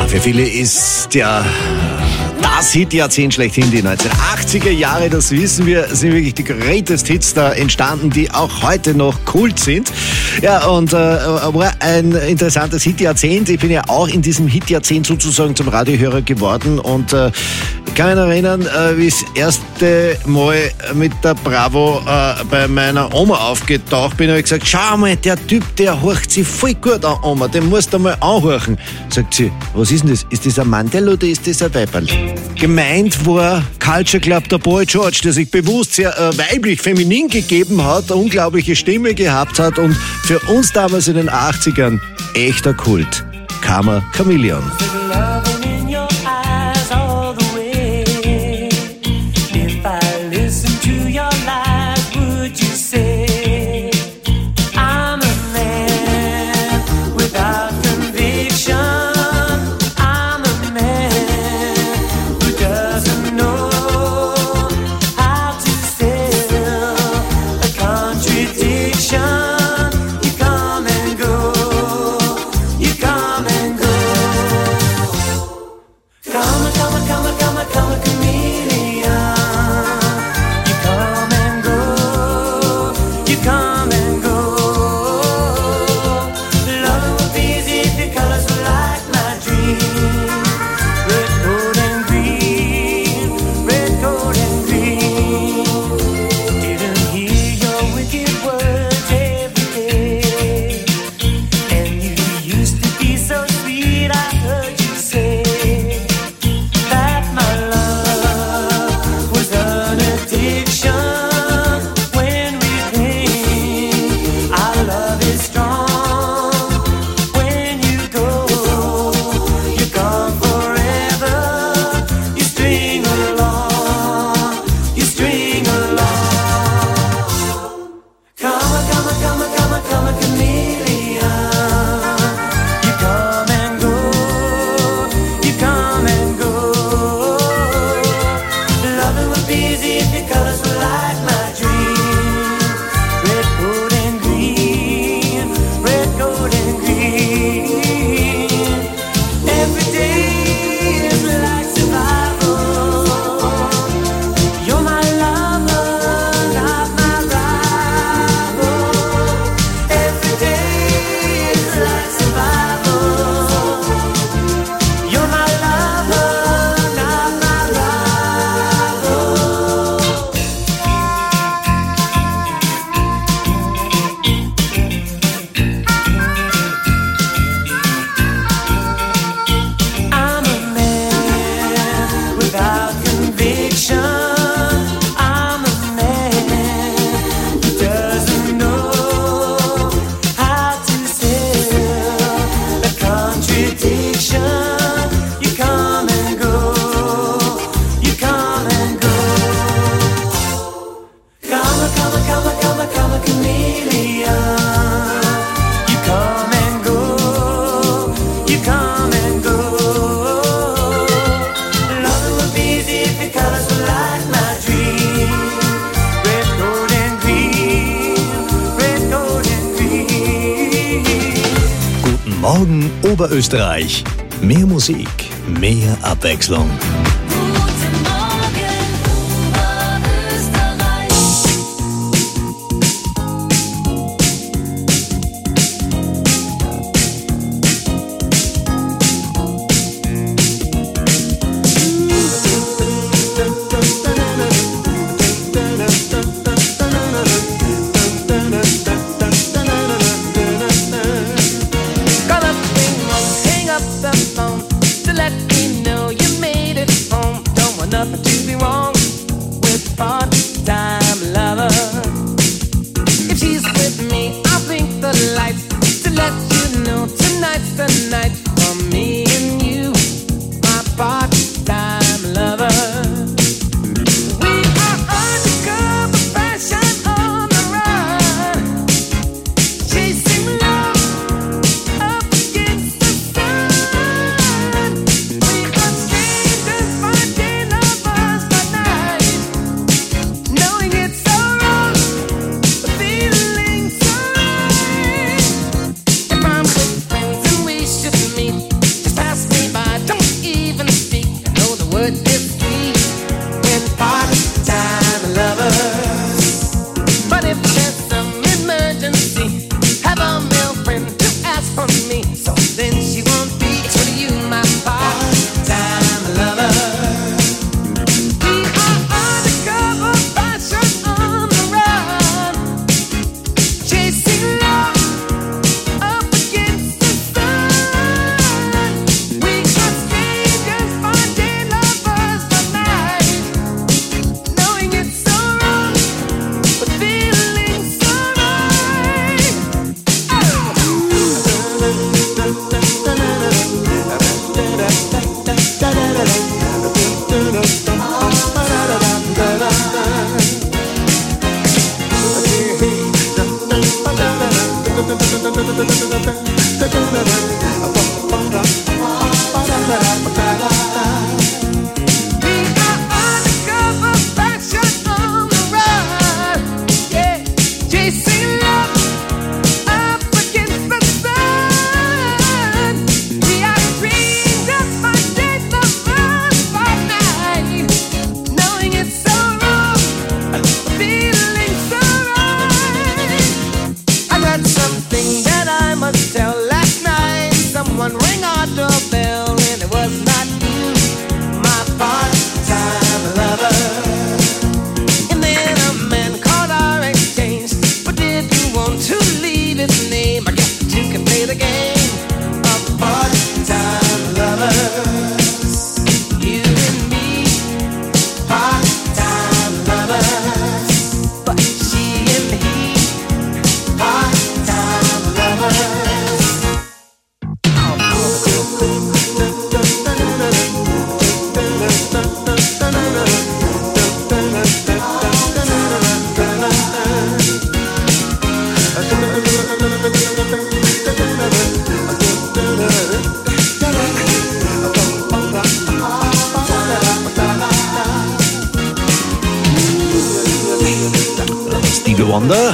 für viele ist ja das Hitjahrzehnt schlechthin. Die neunzehnhundertachtziger Jahre, das wissen wir, sind wirklich die greatest Hits da entstanden, die auch heute noch Kult sind. Ja, und äh, war ein interessantes Hitjahrzehnt. Ich bin ja auch in diesem Hitjahrzehnt sozusagen zum Radiohörer geworden und äh, ich kann mich erinnern, äh, wie ich das erste Mal mit der Bravo äh, bei meiner Oma aufgetaucht bin, habe ich gesagt, schau mal, der Typ, der horcht sich voll gut an, Oma, den musst du mal anhorchen. Sagt sie, was ist denn das? Ist das ein Mandel oder ist das ein Weiberl? Gemeint war Culture Club der Boy George, der sich bewusst sehr äh, weiblich, feminin gegeben hat, eine unglaubliche Stimme gehabt hat und für uns damals in den achtzigern echter Kult. Karma Chameleon. Morgen Oberösterreich. Mehr Musik, mehr Abwechslung. Hang up the phone to let me know you made it home. someone ring our doorbell and it was not you, my part-time lover. And then a man called our exchange, but didn't want to leave his name. I guess the two can play the game of part-time lovers. You and me, part-time lovers. But she and he, part-time lovers. Stevie Wonder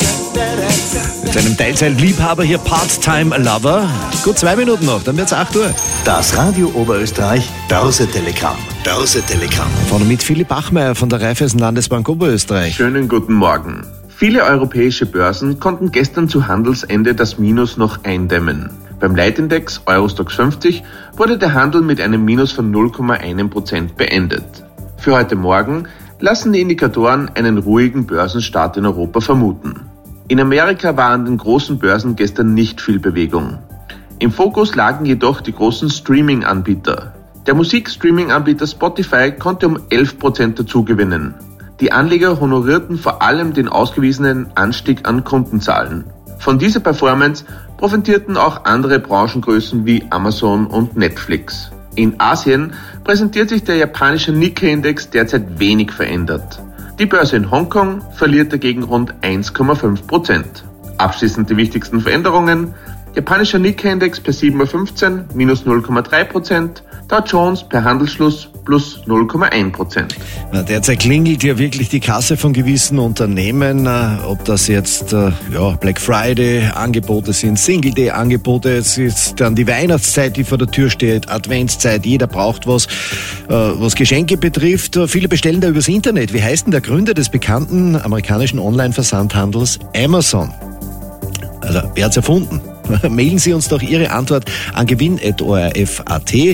mit seinem Teilzeit-Liebhaber hier, Part-Time Lover. Gut zwei Minuten noch, dann wird's acht Uhr. Das Radio Oberösterreich Börse-Telegramm. Börse-Telegramm. Vorne mit Philipp Bachmeier von der Raiffeisen Landesbank Oberösterreich. Schönen guten Morgen. Viele europäische Börsen konnten gestern zu Handelsende das Minus noch eindämmen. Beim Leitindex Eurostoxx fünfzig wurde der Handel mit einem Minus von null Komma eins Prozent beendet. Für heute Morgen lassen die Indikatoren einen ruhigen Börsenstart in Europa vermuten. In Amerika war an den großen Börsen gestern nicht viel Bewegung. Im Fokus lagen jedoch die großen Streaming-Anbieter. Der Musikstreaming-Anbieter Spotify konnte um elf Prozent dazugewinnen. Die Anleger honorierten vor allem den ausgewiesenen Anstieg an Kundenzahlen. Von dieser Performance profitierten auch andere Branchengrößen wie Amazon und Netflix. In Asien präsentiert sich der japanische Nikkei-Index derzeit wenig verändert. Die Börse in Hongkong verliert dagegen rund eins Komma fünf Prozent. Abschließend die wichtigsten Veränderungen. Japanischer Nikkei-Index per sieben Uhr fünfzehn minus null Komma drei Prozent, Dow Jones per Handelsschluss plus null Komma eins Prozent. Derzeit klingelt ja wirklich die Kasse von gewissen Unternehmen, ob das jetzt ja, Black Friday Angebote sind, Single Day Angebote, es ist dann die Weihnachtszeit, die vor der Tür steht, Adventszeit, jeder braucht was, was Geschenke betrifft. Viele bestellen da übers Internet. Wie heißt denn der Gründer des bekannten amerikanischen Online-Versandhandels Amazon? Also, wer hat's erfunden? Mailen Sie uns doch Ihre Antwort an gewinn at o r f punkt a t.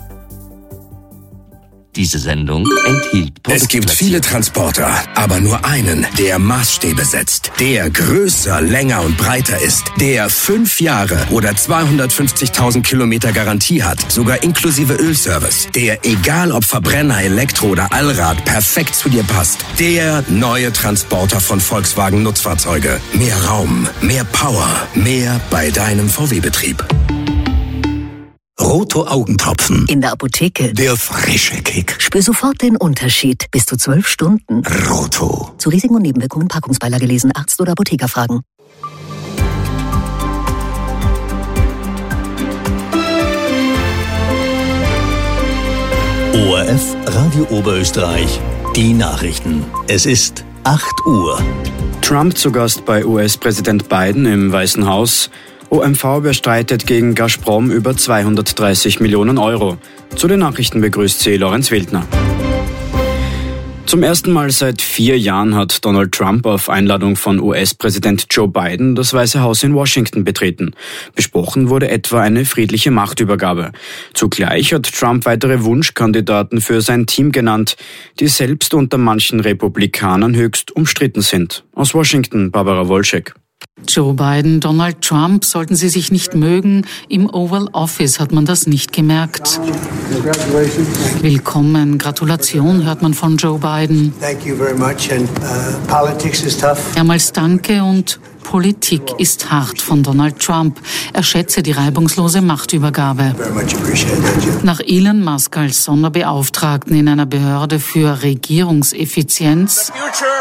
Diese Sendung enthielt Es gibt viele Transporter, aber nur einen, der Maßstäbe setzt. Der größer, länger und breiter ist. Der fünf Jahre oder zweihundertfünfzigtausend Kilometer Garantie hat, sogar inklusive Ölservice. Der, egal ob Verbrenner, Elektro oder Allrad, perfekt zu dir passt. Der neue Transporter von Volkswagen Nutzfahrzeuge. Mehr Raum, mehr Power, mehr bei deinem V W-Betrieb. Roto Augentropfen. In der Apotheke. Der frische Kick. Spür sofort den Unterschied. Bis zu zwölf Stunden. Roto. Zu Risiken und Nebenwirkungen Packungsbeilage lesen. Arzt oder Apotheker fragen. O R F Radio Oberösterreich. Die Nachrichten. Es ist acht Uhr. Trump zu Gast bei U S-Präsident Biden im Weißen Haus. O M V bestreitet gegen Gazprom über zweihundertdreißig Millionen Euro. Zu den Nachrichten begrüßt sie Lorenz Wildner. Zum ersten Mal seit vier Jahren hat Donald Trump auf Einladung von U S-Präsident Joe Biden das Weiße Haus in Washington betreten. Besprochen wurde etwa eine friedliche Machtübergabe. Zugleich hat Trump weitere Wunschkandidaten für sein Team genannt, die selbst unter manchen Republikanern höchst umstritten sind. Aus Washington, Barbara Wolschek. Joe Biden, Donald Trump, sollten sie sich nicht mögen. Im Oval Office hat man das nicht gemerkt. Willkommen, Gratulation hört man von Joe Biden. Thank you very much and uh, politics is tough. Mehrmals Danke und Politik ist hart von Donald Trump. Er schätze die reibungslose Machtübergabe. Nach Elon Musk als Sonderbeauftragten in einer Behörde für Regierungseffizienz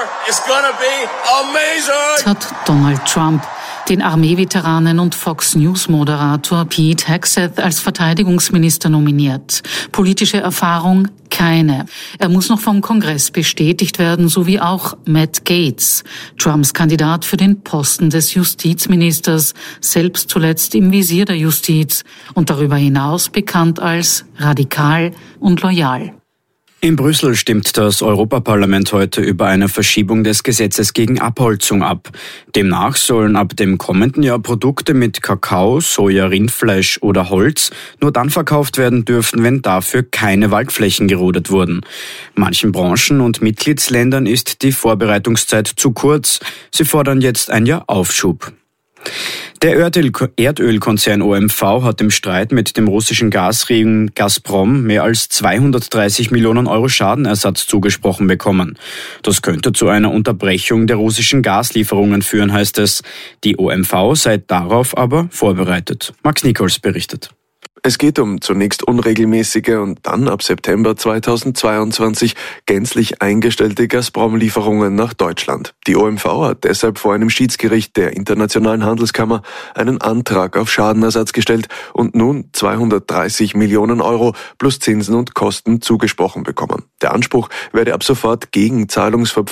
hat Donald Trump den Armeeveteranen und Fox News-Moderator Pete Hegseth als Verteidigungsminister nominiert. Politische Erfahrung keine. Er muss noch vom Kongress bestätigt werden, sowie auch Matt Gaetz, Trumps Kandidat für den Posten des Justizministers, selbst zuletzt im Visier der Justiz und darüber hinaus bekannt als radikal und loyal. In Brüssel stimmt das Europaparlament heute über eine Verschiebung des Gesetzes gegen Abholzung ab. Demnach sollen ab dem kommenden Jahr Produkte mit Kakao, Soja, Rindfleisch oder Holz nur dann verkauft werden dürfen, wenn dafür keine Waldflächen gerodet wurden. Manchen Branchen und Mitgliedsländern ist die Vorbereitungszeit zu kurz. Sie fordern jetzt ein Jahr Aufschub. Der Erdölkonzern O M V hat im Streit mit dem russischen Gasriesen Gazprom mehr als zweihundertdreißig Millionen Euro Schadenersatz zugesprochen bekommen. Das könnte zu einer Unterbrechung der russischen Gaslieferungen führen, heißt es. Die O M V sei darauf aber vorbereitet. Max Nichols berichtet. Es geht um zunächst unregelmäßige und dann ab September zweitausendzweiundzwanzig gänzlich eingestellte Gazprom-Lieferungen nach Deutschland. Die O M V hat deshalb vor einem Schiedsgericht der Internationalen Handelskammer einen Antrag auf Schadenersatz gestellt und nun zweihundertdreißig Millionen Euro plus Zinsen und Kosten zugesprochen bekommen. Der Anspruch werde ab sofort gegen Zahlungsverpflichtungen